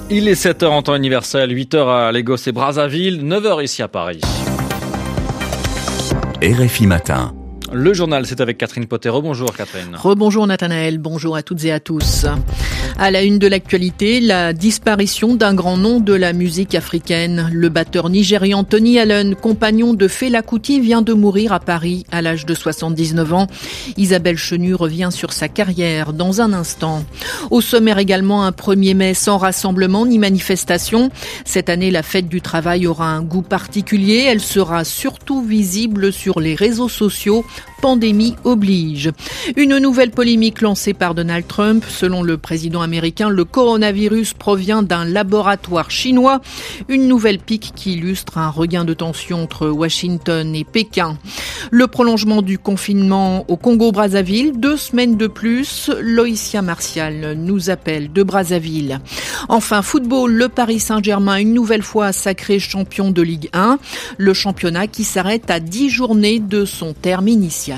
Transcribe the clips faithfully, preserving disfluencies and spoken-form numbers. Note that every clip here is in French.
Il est sept heures en temps universel, huit heures à Lagos et Brazzaville, neuf heures ici à Paris. R F I Matin. Le journal, c'est avec Catherine Potero. Bonjour Catherine. Rebonjour Nathanaël, bonjour à toutes et à tous. À la une de l'actualité, la disparition d'un grand nom de la musique africaine. Le batteur nigérian Tony Allen, compagnon de Fela Kuti, vient de mourir à Paris à l'âge de soixante-dix-neuf ans. Isabelle Chenu revient sur sa carrière dans un instant. Au sommaire également, un premier mai sans rassemblement ni manifestation. Cette année, la fête du travail aura un goût particulier. Elle sera surtout visible sur les réseaux sociaux. Pandémie oblige. Une nouvelle polémique lancée par Donald Trump. Selon le président américain, le coronavirus provient d'un laboratoire chinois. Une nouvelle pique qui illustre un regain de tension entre Washington et Pékin. Le prolongement du confinement au Congo-Brazzaville, deux semaines de plus. Loïcia Martial nous appelle de Brazzaville. Enfin, football, le Paris Saint-Germain, une nouvelle fois sacré champion de Ligue un. Le championnat qui s'arrête à dix journées de son terme initial.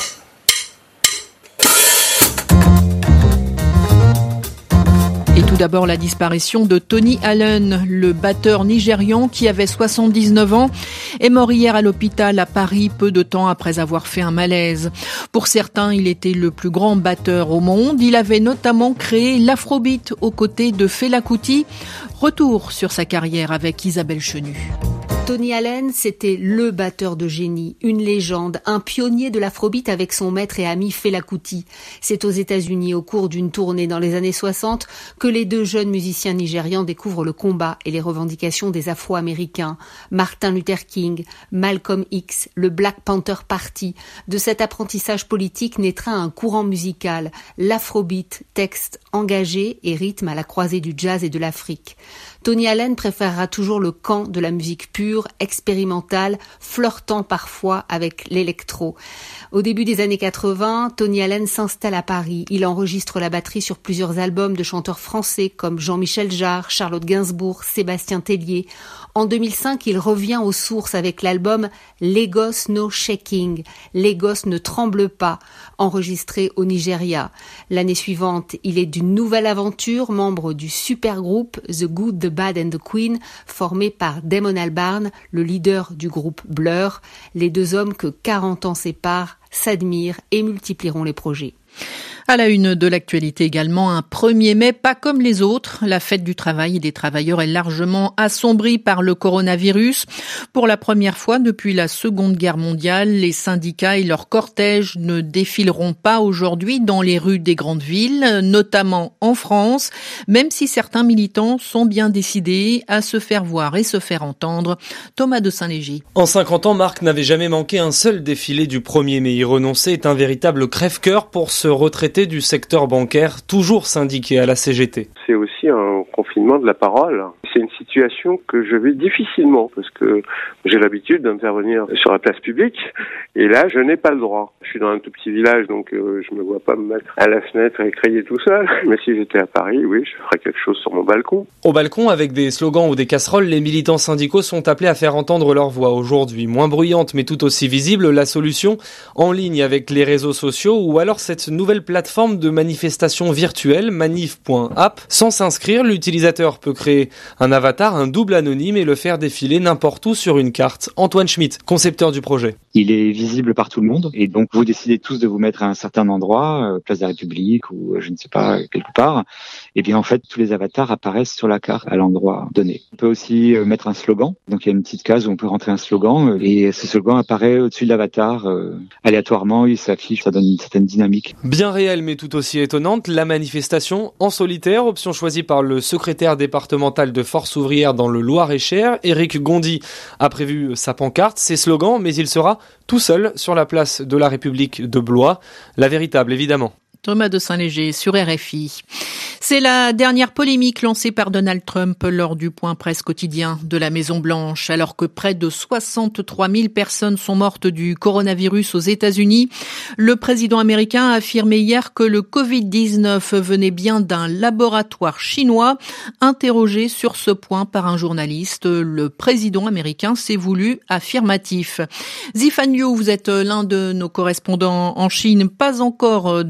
Et tout d'abord, la disparition de Tony Allen, le batteur nigérian qui avait soixante-dix-neuf ans, est mort hier à l'hôpital à Paris, peu de temps après avoir fait un malaise. Pour certains, il était le plus grand batteur au monde. Il avait notamment créé l'Afrobeat aux côtés de Fela Kuti. Retour sur sa carrière avec Isabelle Chenu. Tony Allen, c'était le batteur de génie, une légende, un pionnier de l'afrobeat avec son maître et ami Fela Kuti. C'est aux États-Unis, au cours d'une tournée dans les années soixante, que les deux jeunes musiciens nigérians découvrent le combat et les revendications des Afro-Américains. Martin Luther King, Malcolm X, le Black Panther Party. De cet apprentissage politique naîtra un courant musical, l'afrobeat, texte engagé et rythme à la croisée du jazz et de l'Afrique. Tony Allen préférera toujours le camp de la musique pure, expérimentale, flirtant parfois avec l'électro. Au début des années quatre-vingts, Tony Allen s'installe à Paris. Il enregistre la batterie sur plusieurs albums de chanteurs français comme Jean-Michel Jarre, Charlotte Gainsbourg, Sébastien Tellier. En deux mille cinq, il revient aux sources avec l'album Lagos No Shaking. Lagos ne tremble pas, enregistré au Nigeria. L'année suivante, il est d'une nouvelle aventure, membre du supergroupe The Good, The Bad and the Queen, formé par Damon Albarn, le leader du groupe Blur. Les deux hommes que quarante ans séparent s'admirent et multiplieront les projets. À la une de l'actualité également, un premier mai pas comme les autres. La fête du travail et des travailleurs est largement assombrie par le coronavirus. Pour la première fois depuis la Seconde Guerre mondiale, les syndicats et leurs cortèges ne défileront pas aujourd'hui dans les rues des grandes villes, notamment en France, même si certains militants sont bien décidés à se faire voir et se faire entendre. Thomas de Saint-Léger. En cinquante ans, Marc n'avait jamais manqué un seul défilé du premier mai. Y renoncer est un véritable crève-cœur pour se retraiter du secteur bancaire, toujours syndiqué à la C G T. C'est aussi un confinement de la parole. C'est une situation que je vis difficilement parce que j'ai l'habitude d'intervenir sur la place publique et là, je n'ai pas le droit. Je suis dans un tout petit village, donc euh, je me vois pas me mettre à la fenêtre et crier tout seul. Mais si j'étais à Paris, oui, je ferais quelque chose sur mon balcon. Au balcon, avec des slogans ou des casseroles, les militants syndicaux sont appelés à faire entendre leur voix aujourd'hui. Moins bruyante, mais tout aussi visible, la solution en ligne avec les réseaux sociaux ou alors cette nouvelle plateforme de manifestation virtuelle, manif point app. Sans s'inscrire, l'utilisateur peut créer un avatar, un double anonyme et le faire défiler n'importe où sur une carte. Antoine Schmitt, concepteur du projet. Il est visible par tout le monde et donc vous décidez tous de vous mettre à un certain endroit, euh, place de la République ou euh, je ne sais pas, quelque part. Et bien en fait, tous les avatars apparaissent sur la carte à l'endroit donné. On peut aussi euh, mettre un slogan. Donc il y a une petite case où on peut rentrer un slogan euh, et ce slogan apparaît au-dessus de l'avatar euh, aléatoirement, il s'affiche, ça donne une certaine dynamique. Bien réelle mais tout aussi étonnante, la manifestation en solitaire, option choisie par le secrétaire départemental de Force ouvrière dans le Loir-et-Cher. Éric Gondy a prévu sa pancarte, ses slogans, mais il sera tout seul sur la place de la République de Blois. La véritable, évidemment. Thomas de Saint-Léger sur R F I. C'est la dernière polémique lancée par Donald Trump lors du point presse quotidien de la Maison-Blanche. Alors que près de soixante-trois mille personnes sont mortes du coronavirus aux États-Unis, le président américain a affirmé hier que le covid dix-neuf venait bien d'un laboratoire chinois. Interrogé sur ce point par un journaliste, le président américain s'est voulu affirmatif. Zifan Liu, vous êtes l'un de nos correspondants en Chine. Pas encore de réaction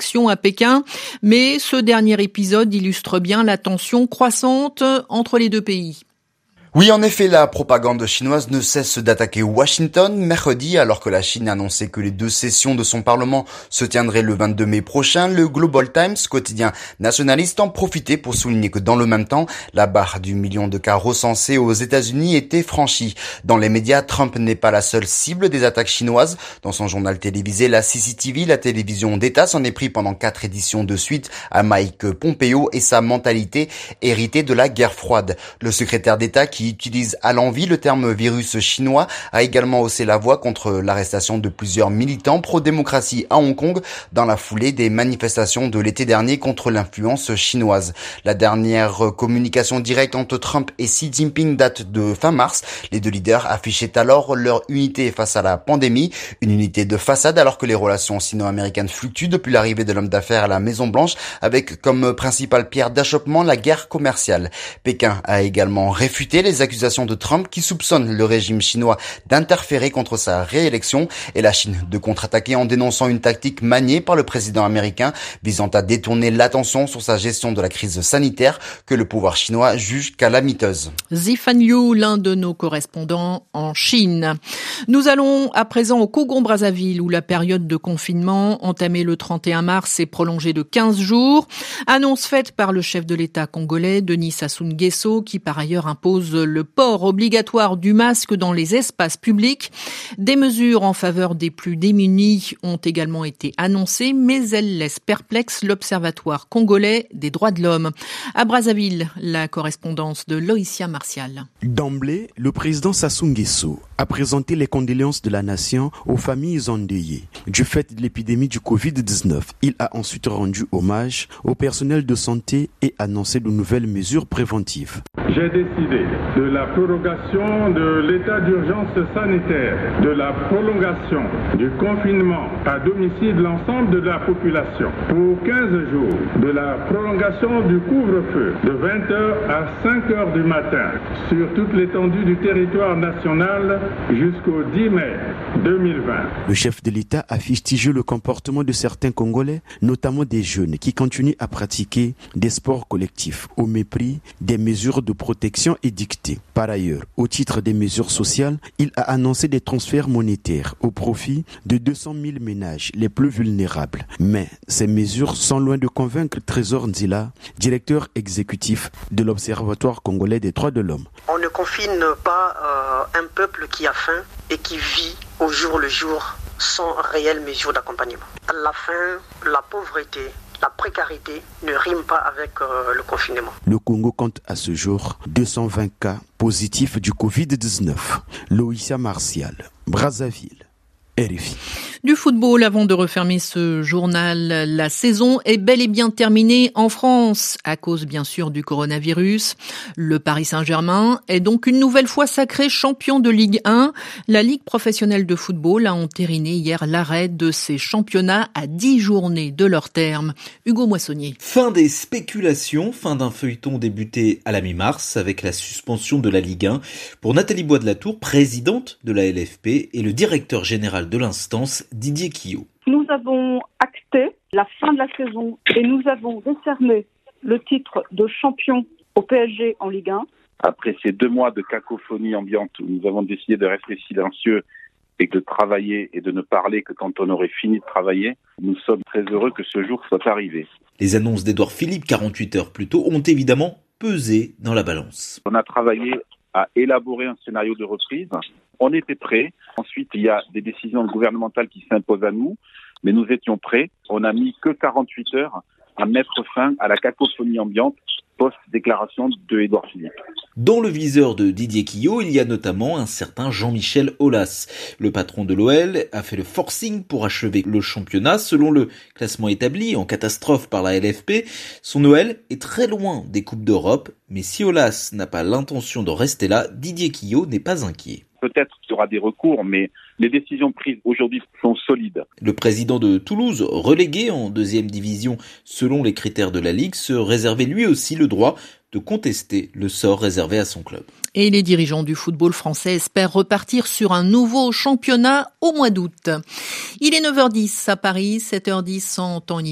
élections à Pékin. Mais ce dernier épisode illustre bien la tension croissante entre les deux pays. Oui, en effet, la propagande chinoise ne cesse d'attaquer Washington. Mercredi, alors que la Chine annonçait que les deux sessions de son parlement se tiendraient le vingt-deux mai prochain, le Global Times, quotidien nationaliste, en profitait pour souligner que dans le même temps, la barre du million de cas recensés aux États-Unis était franchie. Dans les médias, Trump n'est pas la seule cible des attaques chinoises. Dans son journal télévisé, la C C T V, la télévision d'État, s'en est pris pendant quatre éditions de suite à Mike Pompeo et sa mentalité héritée de la guerre froide. Le secrétaire d'État qui utilise à l'envi le terme virus chinois a également haussé la voix contre l'arrestation de plusieurs militants pro-démocratie à Hong Kong dans la foulée des manifestations de l'été dernier contre l'influence chinoise. La dernière communication directe entre Trump et Xi Jinping date de fin mars. Les deux leaders affichaient alors leur unité face à la pandémie, une unité de façade alors que les relations sino-américaines fluctuent depuis l'arrivée de l'homme d'affaires à la Maison Blanche avec comme principale pierre d'achoppement la guerre commerciale. Pékin a également réfuté les accusations de Trump qui soupçonne le régime chinois d'interférer contre sa réélection et la Chine de contre-attaquer en dénonçant une tactique maniée par le président américain visant à détourner l'attention sur sa gestion de la crise sanitaire que le pouvoir chinois juge calamiteuse. Zifan Liu, l'un de nos correspondants en Chine. Nous allons à présent au Congo-Brazzaville où la période de confinement entamée le trente et un mars est prolongée de quinze jours. Annonce faite par le chef de l'État congolais, Denis Sassou Nguesso, qui par ailleurs impose le port obligatoire du masque dans les espaces publics. Des mesures en faveur des plus démunis ont également été annoncées, mais elles laissent perplexe l'Observatoire congolais des droits de l'homme. À Brazzaville, la correspondance de Loïcia Martial. D'emblée, le président Sassou Nguesso a présenté les condoléances de la nation aux familles endeuillées du fait de l'épidémie du covid dix-neuf. Il a ensuite rendu hommage au personnel de santé et annoncé de nouvelles mesures préventives. J'ai décidé de la prorogation de l'état d'urgence sanitaire, de la prolongation du confinement à domicile de l'ensemble de la population pour quinze jours, de la prolongation du couvre-feu de vingt heures à cinq heures du matin sur toute l'étendue du territoire national jusqu'au dix mai deux mille vingt. Le chef de l'État a fustigé le comportement de certains Congolais, notamment des jeunes qui continuent à pratiquer des sports collectifs au mépris des mesures de protection édictées. Par ailleurs, au titre des mesures sociales, il a annoncé des transferts monétaires au profit de deux cent mille ménages les plus vulnérables. Mais ces mesures sont loin de convaincre Trésor Nzila, directeur exécutif de l'Observatoire congolais des droits de l'homme. On ne confine pas euh, un peuple qui a faim et qui vit au jour le jour sans réelle mesure d'accompagnement. La faim, la pauvreté, la précarité ne rime pas avec euh, le confinement. Le Congo compte à ce jour deux cent vingt cas positifs du covid dix-neuf. Loïcia Martial, Brazzaville. R F I. Du football, avant de refermer ce journal, la saison est bel et bien terminée en France, à cause bien sûr du coronavirus. Le Paris Saint-Germain est donc une nouvelle fois sacré champion de Ligue un. La Ligue professionnelle de football a entériné hier l'arrêt de ses championnats à dix journées de leur terme. Hugo Moissonnier. Fin des spéculations, fin d'un feuilleton débuté à la mi-mars avec la suspension de la Ligue un pour Nathalie Bois de la Tour, présidente de la L F P, et le directeur général de l'instance, Didier Quillot. Nous avons acté la fin de la saison et nous avons décerné le titre de champion au P S G en Ligue un. Après ces deux mois de cacophonie ambiante où nous avons décidé de rester silencieux et de travailler et de ne parler que quand on aurait fini de travailler, nous sommes très heureux que ce jour soit arrivé. Les annonces d'Édouard Philippe, quarante-huit heures plus tôt, ont évidemment pesé dans la balance. On a travaillé à élaborer un scénario de reprise. On était prêts. Ensuite, il y a des décisions gouvernementales qui s'imposent à nous, mais nous étions prêts. On n'a mis que quarante-huit heures à mettre fin à la cacophonie ambiante post-déclaration de Édouard Philippe. Dans le viseur de Didier Quillot, il y a notamment un certain Jean-Michel Aulas. Le patron de l'O L a fait le forcing pour achever le championnat. Selon le classement établi en catastrophe par la L F P, son O L est très loin des Coupes d'Europe. Mais si Aulas n'a pas l'intention de rester là, Didier Quillot n'est pas inquiet. Peut-être qu'il y aura des recours, mais les décisions prises aujourd'hui sont solides. Le président de Toulouse, relégué en deuxième division selon les critères de la Ligue, se réservait lui aussi le droit de contester le sort réservé à son club. Et les dirigeants du football français espèrent repartir sur un nouveau championnat au mois d'août. Il est neuf heures dix à Paris, sept heures dix en temps